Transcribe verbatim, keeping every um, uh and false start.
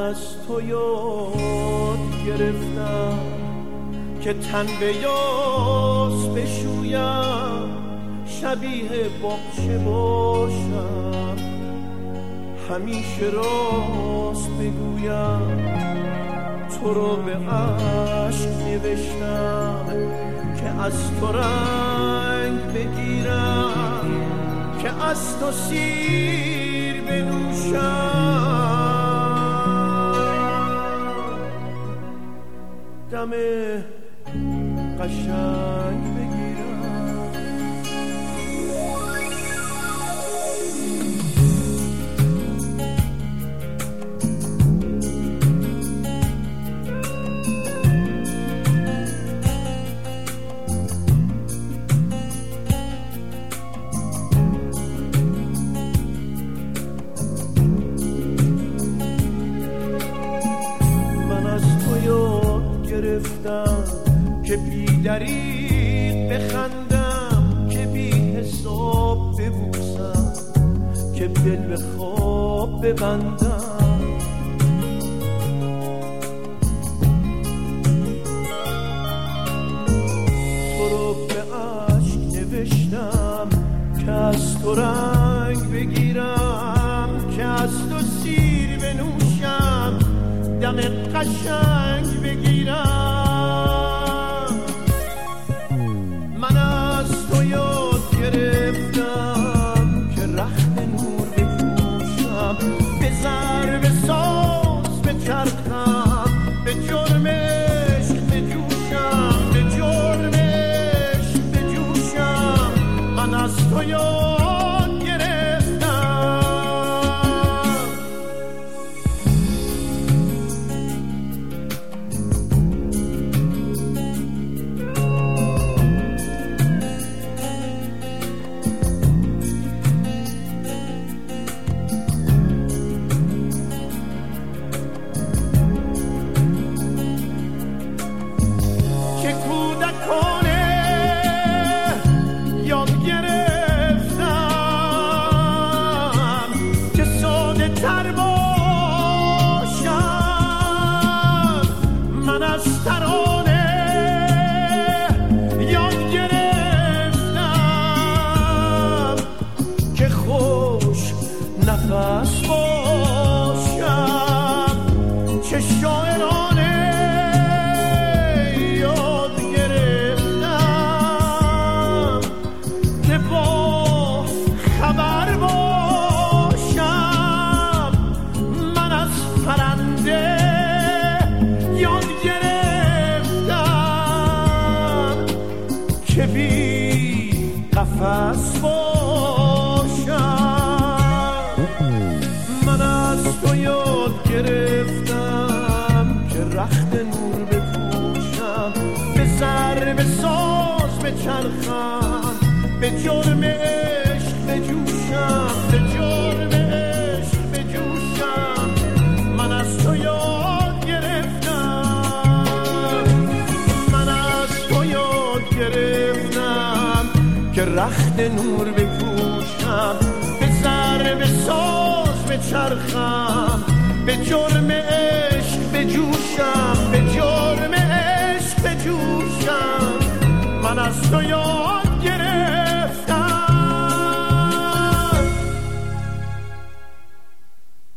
از تو یاد گرفتم که تن به یاس بشویم، شبیه باغچه باشم، همیشه راست بگویم. تو رو به عشق نوشتم که از تو رنگ بگیرم، که از تو سیر بنوشم، دم قشنگ بگیرم. که بی دریغ بخندم، که بی حساب ببوسم، که دل به خواب ببندم. تو رو به عشق نوشتم که از تو رنگ بگیرم، که از تو سیر بنوشم، دم قشنگ بگیرم. من از تو یاد گرفتم که رخت نور بپوشم، به ضرب ساز بچرخم، به جرم عشق بجوشم، به جرم عشق بجوشم. من از تو یاد گرفتم. قفس باشم. من از تو یاد گرفتم که رخت نور بپوشم، به ضرب ساز بچرخم، به جرم عشق بجوشم، به جرم عشق بجوشم. من از تو یاد گرفتم، من از تو یاد گرفتم که رخت نور بپوشم، به ضرب ساز بچرخم، به جرم عشق بجوشم، به جرم عشق بجوشم. من از تو یاد